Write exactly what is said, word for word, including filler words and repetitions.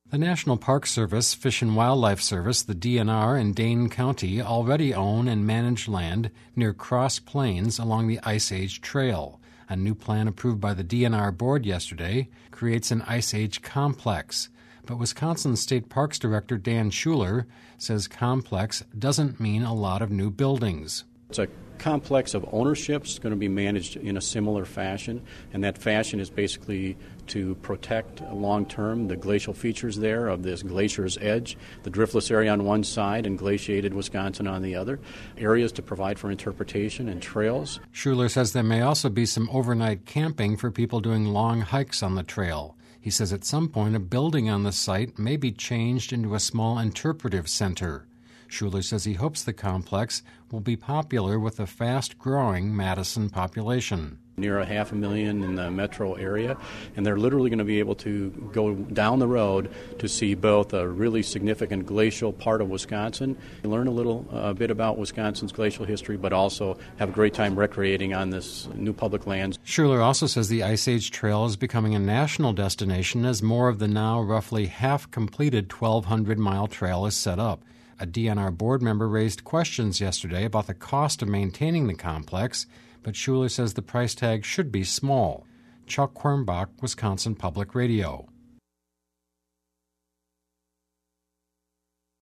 The National Park Service, Fish and Wildlife Service, the D N R, and Dane County already own and manage land near Cross Plains along the Ice Age Trail. A new plan approved by the D N R board yesterday creates an Ice Age complex. But Wisconsin State Parks Director Dan Schuler says complex doesn't mean a lot of new buildings. It's a complex of ownership. It's going to be managed in a similar fashion, and that fashion is basically to protect long-term the glacial features there of this glacier's edge, the driftless area on one side and glaciated Wisconsin on the other, areas to provide for interpretation and trails. Schuler says there may also be some overnight camping for people doing long hikes on the trail. He says at some point a building on the site may be changed into a small interpretive center. Schuler says he hopes the complex will be popular with the fast-growing Madison population. Near a half a million in the metro area, and they're literally going to be able to go down the road to see both a really significant glacial part of Wisconsin, learn a little uh, bit about Wisconsin's glacial history, but also have a great time recreating on this new public lands. Schuler also says the Ice Age Trail is becoming a national destination as more of the now roughly half-completed twelve hundred mile trail is set up. A D N R board member raised questions yesterday about the cost of maintaining the complex, but Schuler says the price tag should be small. Chuck Quirmbach, Wisconsin Public Radio.